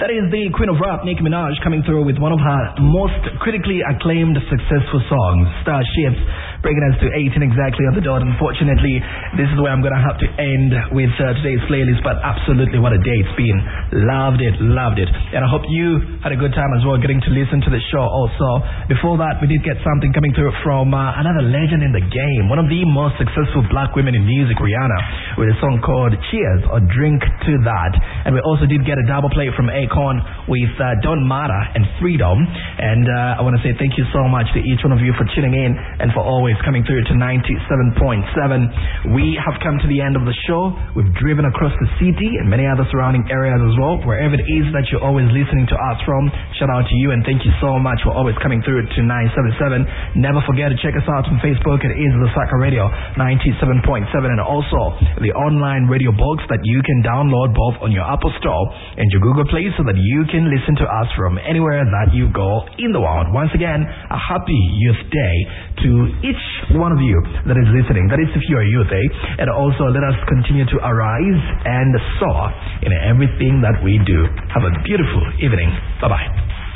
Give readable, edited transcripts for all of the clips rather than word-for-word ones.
That is the Queen of Rap, Nicki Minaj, coming through with one of her most critically acclaimed successful songs, Starships, bringing us to 18 exactly on the dot. Unfortunately, this is where I'm going to have to end with today's playlist, but absolutely what a day it's been. Loved it. And I hope you had a good time as well getting to listen to the show also. Before that, we did get something coming through from another legend in the game, one of the most successful black women in music, Rihanna, with a song called Cheers or Drink to That. And we also did get a double play from Akon with Don't Matter and Freedom. And I want to say thank you so much to each one of you for tuning in and for always coming through to 97.7. We have come to the end of the show. We've driven across the city and many other surrounding areas as well. Wherever it is that you're always listening to us from, shout out to you and thank you so much for always coming through to 977. Never forget to check us out on Facebook. It is the Saka Radio 97.7, and also the online radio box that you can download both on your Apple Store and your Google Play so that you can listen to us from anywhere that you go in the world. Once again, a happy Youth Day to each one of you that is listening. That is if you are youth, And also let us continue to arise and soar in everything that we do. Have a beautiful evening. Bye-bye.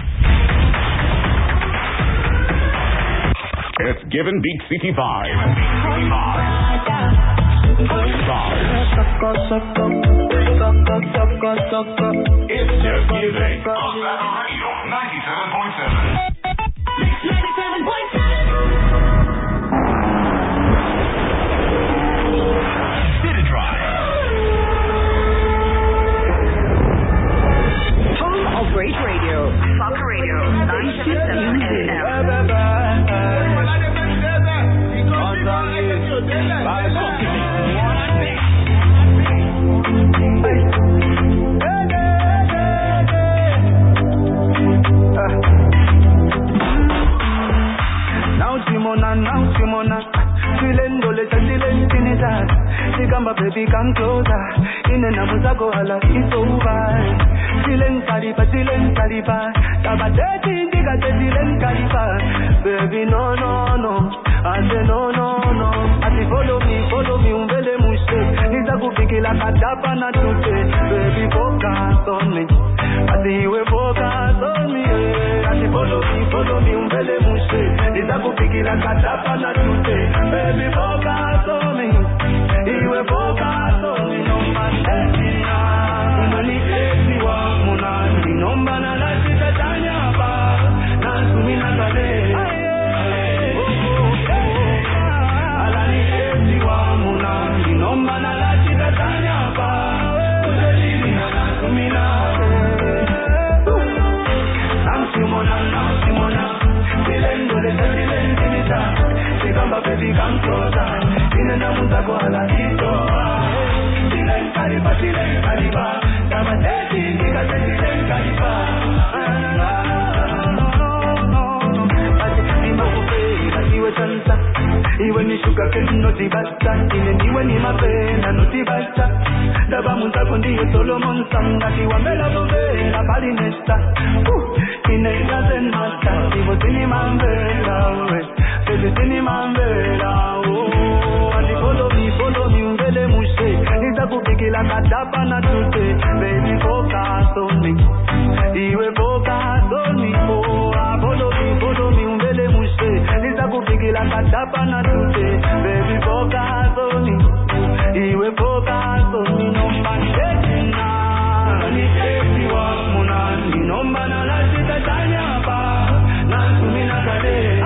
It's Given Beat City Vibe. It's just Giving on Saka Radio 97.7. 97.7. City Drive. Home of Great Radio. Saka Radio 977 FM. Now Simona, Silendole Tandile Tinita, Sigamba baby come closer, in an Amuzago Hala, it's over. Silen Kalipa, Tabateti, Diga Silen Kalipa, baby no, I say no, I say follow me, Umbele Mushe, Nizaku Pikila Katapa Natute, baby focus on me, I say you focus on me, I say follow me, Umbele Mushe, Nizaku Pikila Katapa Natute, baby focus on me, you focus on me, no man, Mani Esiwa, Munani, no man, I see the Tanyaba, Nansumina Kale. Baby, come closer. In a Namuzago Aladito. Silen Kaliba. Tabateti, Nika Silen Kaliba. Iwe ni shuka kesi noti basta. Iwe ni mapena noti basta. Daba Muzago ndiye Solomon Sanga. Kiwa mbela bubela bali nesta. Ine doesn't matter. Iwo tini mambela. Tini mambela. And follow me, Umbele Mushe. Nita kupikila katapa na tute. Baby focus on me. Iwe focus on me. Follow me, Umbele Mushe. Nita kupikila katapa na tute. Baby focus on me. Iwe focus on me. Nomba shetina. Ni esiwa munani. Nomba na la shita tanyaba. Nansumina kade.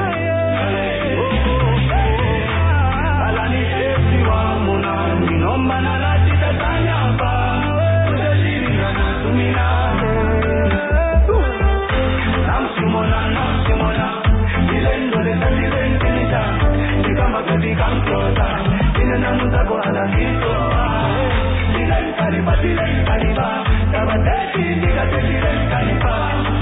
Come closer, in a Namuzago Aladito. Silen Kaliba, Tabateti, Nika Silen Kaliba.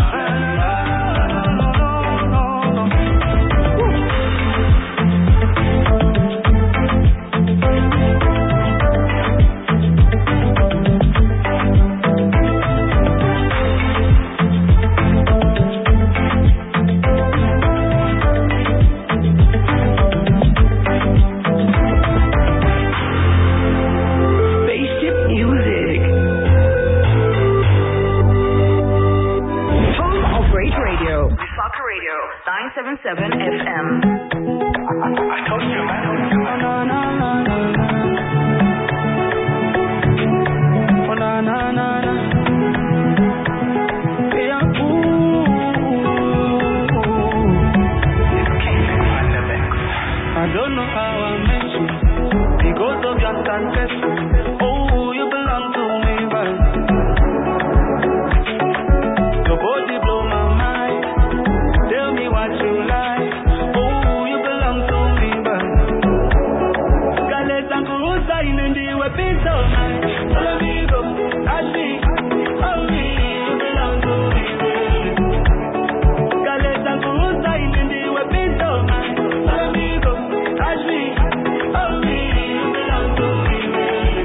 Spaceship Music. FM. I told you, man. I don't know how I met you because of your confession. Oh, you belong to me, right? Your body blow my mind. Tell me what you like. Oh, you belong to me, right? Gales and Kurusa in the weapons of mine. Follow me, go, Ashley. Oh, me, you belong to me, right? Gales and Kurusa in the weapons of mine. Follow me, go, Ashley. Oh, me, you belong to me, right?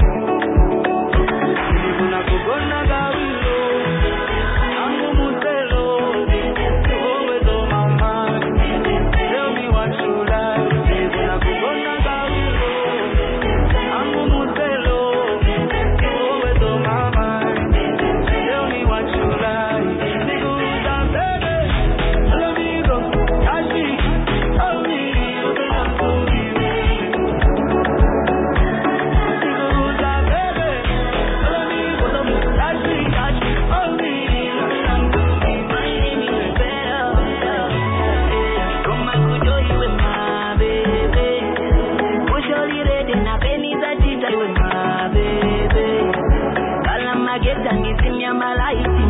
Kuna kugona gawilo, angu muselo, always on my mind. Tell me what you like. Kuna kugona gawilo, angu muselo, always on my mind. Tell me what you like. Niguza baby, follow me go, Ashley. Oh me, you belong to me, right? Niguza baby, follow me go, Ashley. Oh me, you belong to me. My name is Bella. Come and go joy with my baby. Push all the red and a penny that it with my baby. Kalama get and give me my life.